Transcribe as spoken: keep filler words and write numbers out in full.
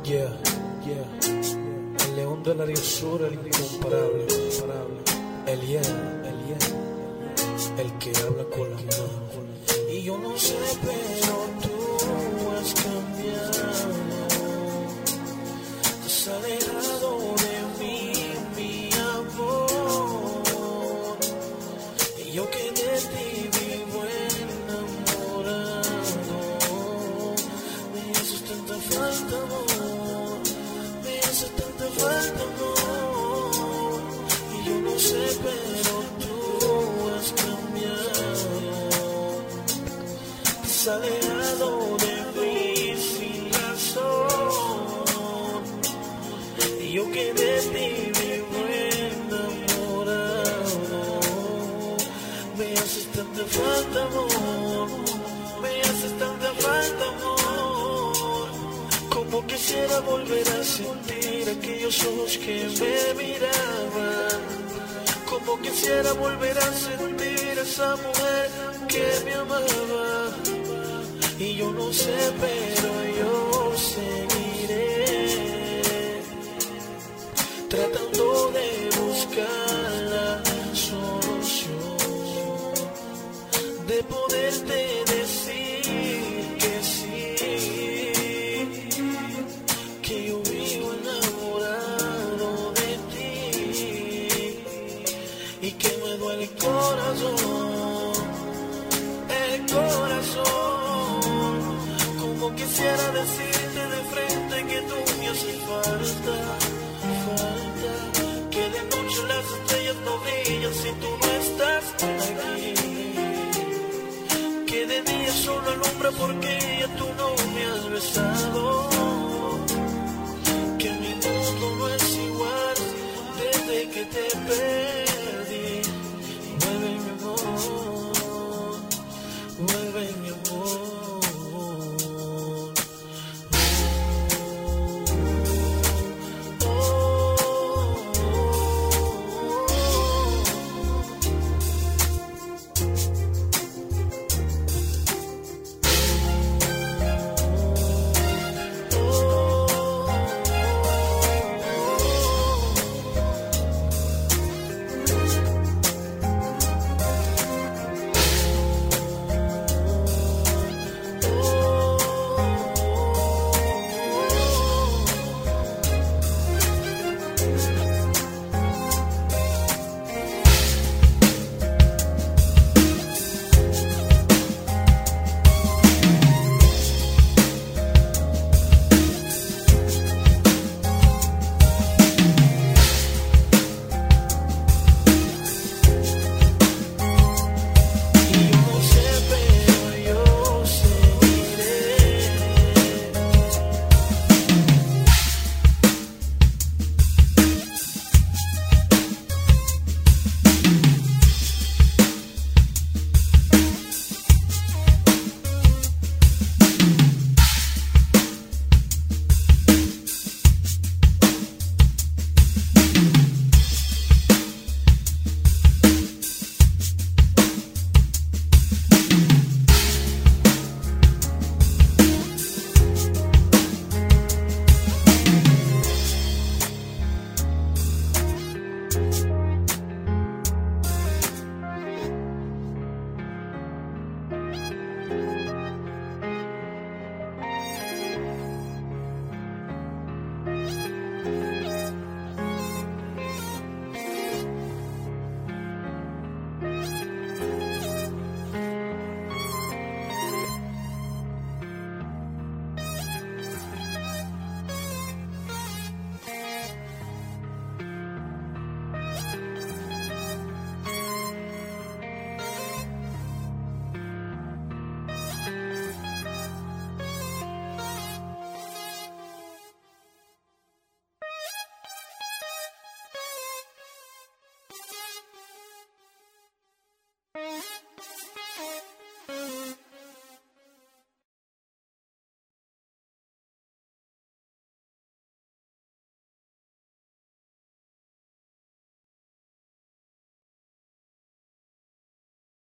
Yeah, yeah. El león del Ariosur, el incomparable, incomparable. El yeah, el yeah. El que habla con la mano. Y yo no sé, pero tú has cambiado. Te has alejado de mí, mi amor. Y yo que de ti vivo enamorado. Me haces tanta falta, amor. Me haces tanta falta, amor. Y yo no sé, pero tú has cambiado. Te has alejado de mí sin razón. Y yo que de ti vivo enamorado. Me haces tanta falta, amor. Me haces tanta falta, amor. Como quisiera volver a sentir aquellos ojos que me miraban. Como quisiera volver a sentir esa mujer que me amaba. Y yo no sé, pero yo seguiré tratando de buscar la solución, de poderte decir que sí, que yo vivo enamorado de ti y que me duele el corazón, el corazón. Como quisiera decirte de frente que tú me haces falta, falta, que de noche las estrellas no brillan si tú no estás aquí, que de día solo alumbra porque ya tú no